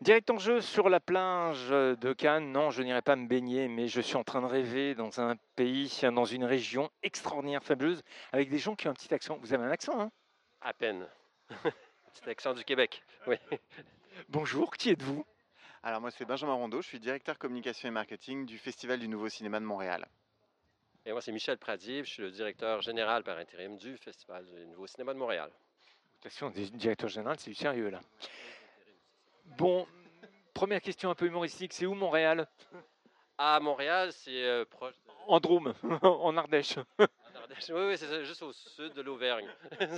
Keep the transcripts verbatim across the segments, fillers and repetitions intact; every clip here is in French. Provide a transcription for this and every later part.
Direct en jeu sur la plage de Cannes. Non, je n'irai pas me baigner, mais je suis en train de rêver dans un pays, dans une région extraordinaire, fabuleuse, avec des gens qui ont un petit accent. Vous avez un accent, hein? À peine. Petit accent du Québec. Oui. Bonjour, qui êtes-vous? Alors moi c'est Benjamin Rondeau, je suis directeur communication et marketing du Festival du Nouveau Cinéma de Montréal. Et moi, c'est Michel Pradier, je suis le directeur général par intérim du Festival du Nouveau Cinéma de Montréal. Attention, des directeur général, c'est du sérieux là. Bon, première question un peu humoristique, c'est où Montréal? À Montréal, c'est euh, proche de... En Drôme, en Ardèche. en Ardèche. Oui, oui, c'est ça, juste au sud de l'Auvergne.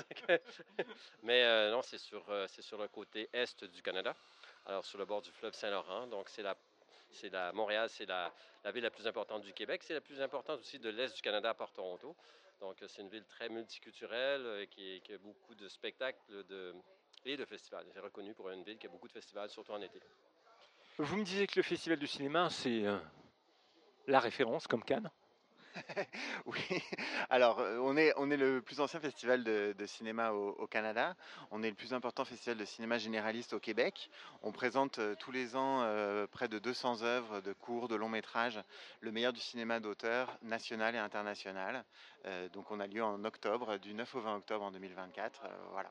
Mais euh, non, c'est sur, euh, c'est sur le côté est du Canada, alors sur le bord du fleuve Saint-Laurent. Donc, c'est la, c'est la, Montréal, c'est la, la ville la plus importante du Québec. C'est la plus importante aussi de l'est du Canada, à part Toronto. Donc, c'est une ville très multiculturelle euh, qui, qui a beaucoup de spectacles de, et de festivals. C'est reconnu pour une ville qui a beaucoup de festivals, surtout en été. Vous me disiez que le Festival du cinéma, c'est euh, la référence, comme Cannes. Oui, alors euh, on est, on est le plus ancien festival de, de cinéma au, au Canada, on est le plus important festival de cinéma généraliste au Québec. On présente euh, tous les ans euh, près de deux cents œuvres de courts, de longs métrages, le meilleur du cinéma d'auteur national et international. Euh, donc on a lieu en octobre, du neuf au vingt octobre en deux mille vingt-quatre, euh, voilà.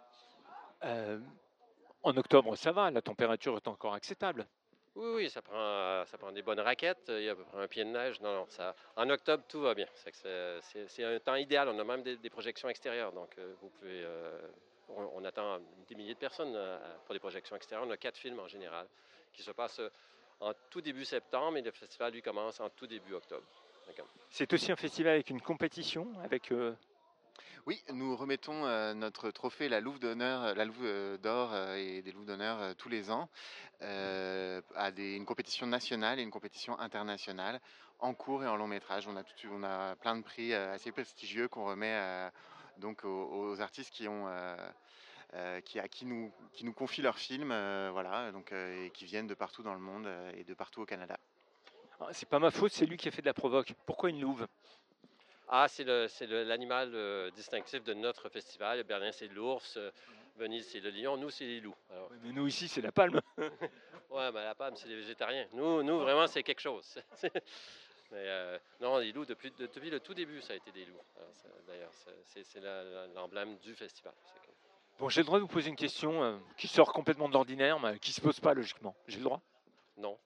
Euh, en octobre, ça va, la température est encore acceptable. Oui, oui, ça prend, ça prend des bonnes raquettes. Il y a à peu près un pied de neige. Non, non, ça, en octobre, tout va bien. C'est, que c'est, c'est- c'est un temps idéal. On a même des, des projections extérieures. Donc, euh, vous pouvez. euh, on, on attend des milliers de personnes euh, pour des projections extérieures. On a quatre films en général qui se passent euh, en tout début septembre et le festival, lui, commence en tout début octobre. D'accord. C'est aussi un festival avec une compétition, avec euh, Oui, nous remettons euh, notre trophée, la Louve d'honneur, la Louve euh, d'or euh, et des Louves d'honneur euh, tous les ans euh, à des- une compétition nationale et une compétition internationale en court et en long métrage. On a, tout- on a plein de prix euh, assez prestigieux qu'on remet euh, donc aux, aux artistes qui ont euh, euh, qui, à qui nous qui nous confient leurs films, euh, voilà, donc euh, et qui viennent de partout dans le monde euh, et de partout au Canada. ah, c'est pas ma faute, c'est lui qui a fait de la provoque. Pourquoi une louve? Ah, c'est, le, c'est le- l'animal euh, distinctif de notre festival. Berlin, c'est l'ours. euh, Venise, c'est le lion. Nous, c'est les loups. Alors, Ouais, mais nous ici, c'est la palme. ouais, mais la palme, c'est les végétariens. Nous, nous vraiment, c'est quelque chose. Mais euh, non, les loups, depuis, de- depuis le tout début, ça a été des loups. Alors, ça- D'ailleurs, c'est, c'est- c'est la- la- l'emblème du festival. C'est que- Bon, j'ai le droit de vous poser une question euh, qui sort complètement de l'ordinaire, mais qui se pose pas logiquement. J'ai le droit. non.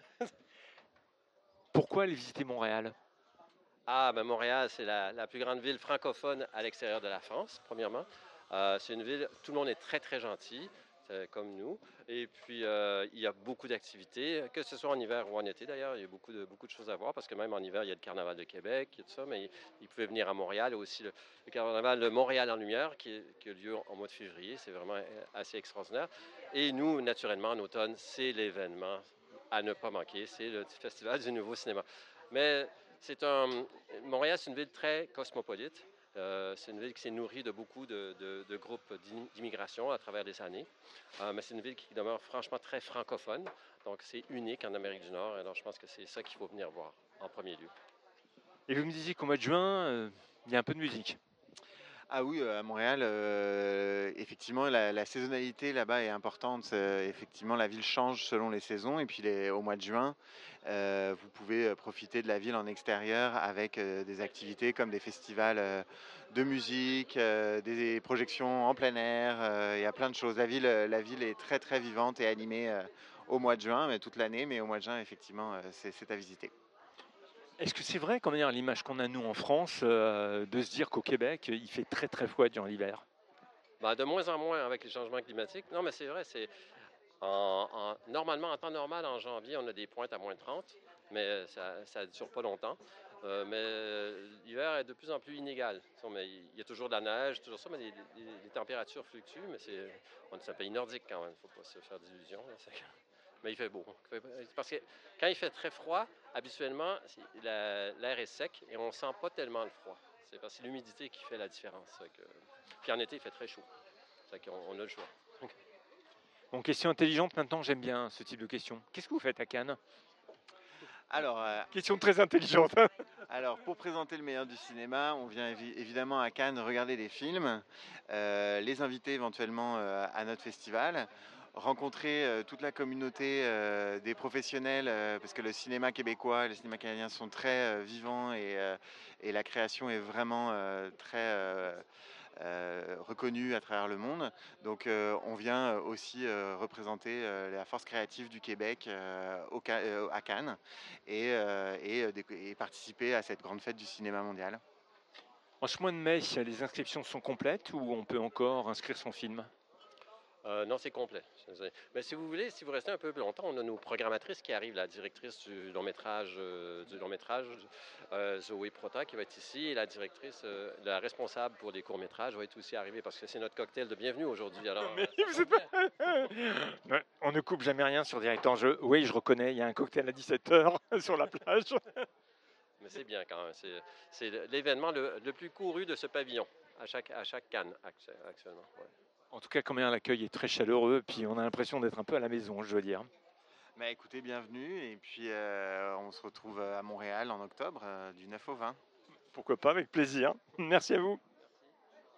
Pourquoi aller visiter Montréal? Ah, ben Montréal, c'est la, la plus grande ville francophone à l'extérieur de la France, premièrement. Euh, c'est une ville, tout le monde est très, très gentil, euh, comme nous. Et puis, euh, il y a beaucoup d'activités, que ce soit en hiver ou en été d'ailleurs. Il y a beaucoup de, beaucoup de choses à voir, parce que même en hiver, il y a le Carnaval de Québec et tout ça, mais ils pouvaient venir à Montréal. Il y a aussi le, le Carnaval de Montréal en Lumière, qui, est- qui a lieu en mois de février. C'est vraiment euh, assez extraordinaire. Et nous, naturellement, en automne, c'est l'événement à ne pas manquer. C'est le Festival du Nouveau Cinéma. Mais c'est un, Montréal, c'est une ville très cosmopolite. Euh, c'est une ville qui s'est nourrie de beaucoup de, de- de groupes d'immigration à travers les années. Euh, mais c'est une ville qui demeure franchement très francophone. Donc, c'est unique en Amérique du Nord. Alors, je pense que c'est ça qu'il faut venir voir en premier lieu. Et vous me disiez qu'au mois de juin, euh, il y a un peu de musique. Ah oui, euh, à Montréal, euh, effectivement, la, la saisonnalité là-bas est importante. Euh, effectivement, la ville change selon les saisons. Et puis les- au mois de juin, euh, vous pouvez euh, profiter de la ville en extérieur avec euh, des activités comme des festivals euh, de musique, euh, des projections en plein air. Euh, il y a plein de choses. La ville, euh, la ville est très très vivante et animée euh, au mois de juin, mais toute l'année. Mais au mois de juin, effectivement, euh, c'est c'est à visiter. Est-ce que c'est vrai, quand même, l'image qu'on a nous en France, euh, de se dire qu'au Québec, il fait très très froid durant l'hiver? Ben, de moins en moins avec les changements climatiques. Non, mais c'est vrai, c'est en, en- normalement, en temps normal, en janvier, on a des pointes à moins trente, mais ça ne dure pas longtemps. Euh, mais euh, l'hiver est de plus en plus inégal. Mais il y a toujours de la neige, toujours ça, mais les, les- les températures fluctuent, mais c'est, on est un pays nordique quand même, il ne faut pas se faire d'illusions. là, c'est que- Mais il fait beau. Parce que quand il fait très froid, habituellement, c'est- la- l'air est sec et on ne sent pas tellement le froid. C'est parce que c'est l'humidité qui fait la différence. C'est que- Puis en été, il fait très chaud. C'est qu'on on a le choix. Bon, question intelligente maintenant, j'aime bien ce type de questions. Qu'est-ce que vous faites à Cannes? Alors, euh, Question très intelligente. Alors, pour présenter le meilleur du cinéma, on vient évi- évidemment à Cannes regarder les films, euh, les inviter éventuellement euh, à notre festival. rencontrer euh, toute la communauté euh, des professionnels, euh, parce que le cinéma québécois et le cinéma canadien sont très euh, vivants et, euh, et la création est vraiment euh, très euh, euh, reconnue à travers le monde. Donc euh, on vient aussi euh, représenter euh, la force créative du Québec euh, au Ca- euh, à Cannes et, euh, et, euh, déc- et participer à cette grande fête du cinéma mondial. En ce mois de mai, les inscriptions sont complètes ou on peut encore inscrire son film? Euh, non, c'est complet. C'est- Mais si vous voulez, si vous restez un peu plus longtemps, on a nos programmatrices qui arrivent, la directrice du long métrage, euh, du long métrage, euh, Zoé Prota, qui va être ici, et la directrice, euh, la responsable pour les courts métrages, va être aussi arrivée parce que c'est notre cocktail de bienvenue aujourd'hui. Alors, Mais euh, ça vous tombe êtes bien. pas... Ouais, on ne coupe jamais rien sur Direct en jeu. Oui, je reconnais, il y a un cocktail à dix-sept heures sur la plage. Mais c'est bien quand même. C'est, c'est l'événement le, le plus couru de ce pavillon à chaque, à chaque Cannes actuellement. Ouais. En tout cas, quand même, l'accueil est très chaleureux, puis on a l'impression d'être un peu à la maison, je veux dire. Bah écoutez, bienvenue et puis euh, on se retrouve à Montréal en octobre euh, du neuf au vingt. Pourquoi pas, avec plaisir. Merci à vous.